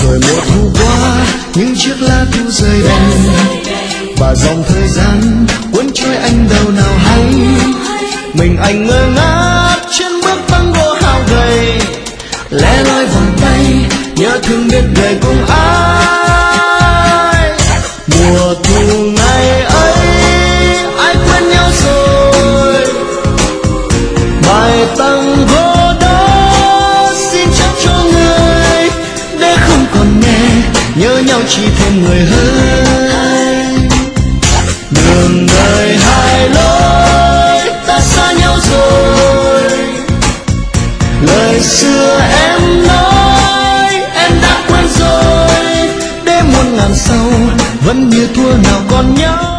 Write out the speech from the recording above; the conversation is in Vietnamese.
rồi mùa thu qua những chiếc lá thu rơi đầy và dòng thời gian cuốn trôi anh đâu nào hay. Mình anh ngơ ngác trên bước tango hao gầy, lẻ loi vòng tay nhớ thương biết đời cùng ai. Mùa thu ngày ấy ai quên nhau rồi, bài tango đó xin chắc cho người để không còn nghe nhớ nhau chỉ thêm người hơi. Đường đời hai lối ta xa nhau rồi, lời xưa em nói em đã quên rồi, để muôn ngàn sau vẫn như thua nào còn nhau.